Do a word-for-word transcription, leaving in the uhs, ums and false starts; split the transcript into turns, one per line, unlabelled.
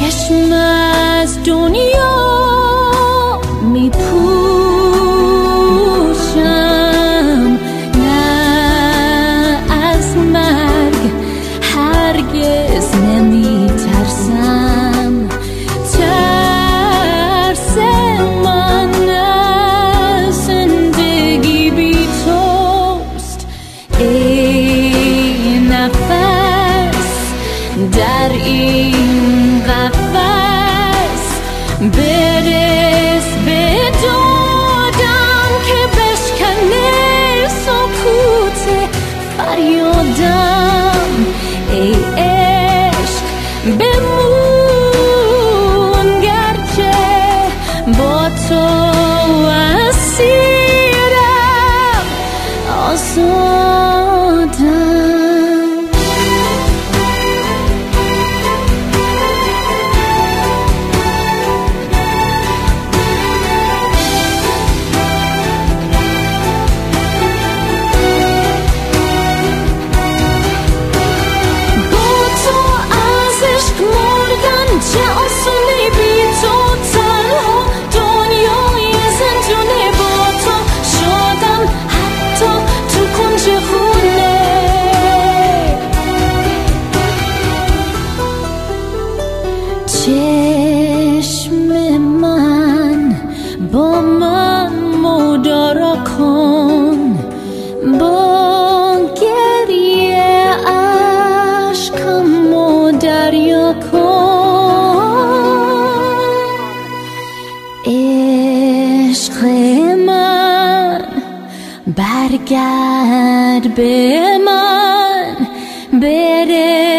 چشم از دنیا میپوشم، نه از مرگ هرگز نمیترسم. ترس من از زندگی بی توست ای نفس در این قفس. برس به دادم که بشکنه سکوت فریادم. ای عشق بمون گرچه با تو اسیرم آزادم. چه آسونه بی تو، تنها دنیای زندونه با تو شدم، حتی تو کنج خونه. چشم من با من مدارا کن، با گریه عشقم و دریا کن. عشق من برگرد به من، بره